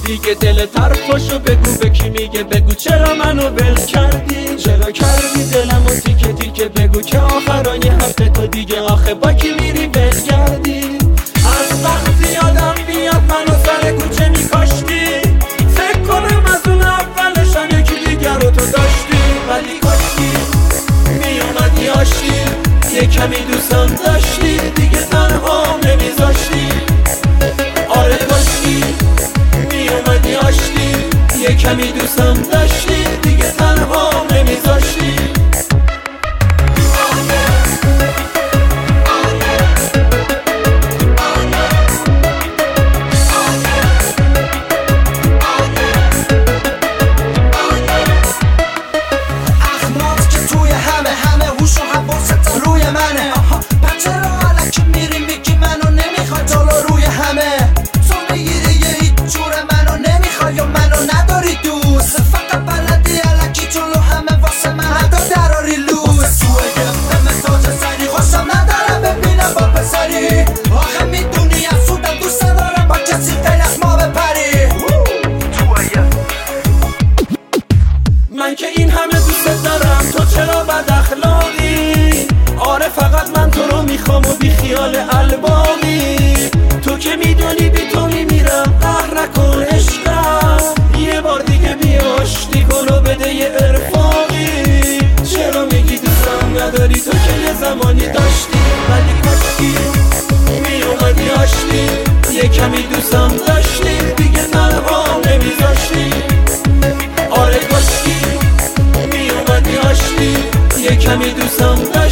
دیگه دل طرفاشو بگو به کی میگه، بگو چرا منو ول کردی، چرا کردی دلمو تیکه تیکه، بگو که آخرای هفته تو دیگه آخه با کی میری بگردی. از وقتی یادم بیاد منو سر کوچه میکاشتی، فکر کنم از اون اولشم یکی دیگر رو تو داشتی، ولی کاشتی میومدی آشتی، یه کمی دوستم داشتی دیگه تنها نمیذاشتی. آره کاشتی میومدی آشتی، یه کمی دوستم داشتی دیگه تنها نمیذاشتی. من که این همه دوست دارم تو چرا بد اخلاقی، آره فقط من تو رو میخوام و بی خیال الباقی، تو که میدونی بی تو میمیرم، قهر نکن عشقم، یه بار دیگه بیاشتی کن و بده یه ارفاقی. چرا میگی دوستم نداری تو که یه زمانی داشتی، ولی کاشکی میومدی آشتی، یه کمی دوستم داشتی دیگه تنها نمیذاشتی. آره کاشکی میومدی آشتی، یه کمی دوستم داشتی